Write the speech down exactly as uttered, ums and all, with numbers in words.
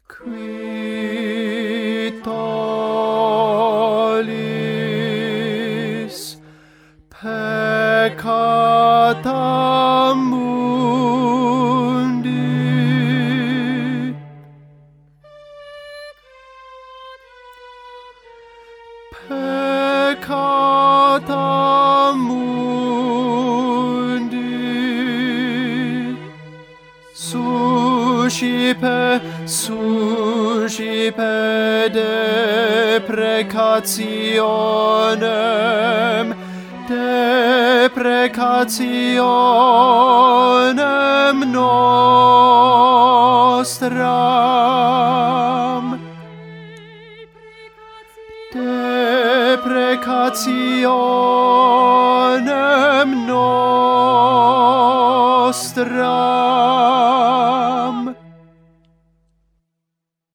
Qui tollis peccata mundi, peccata mundi, suscipe, suscipe deprecationem, deprecationem nostram, deprecationem nostram.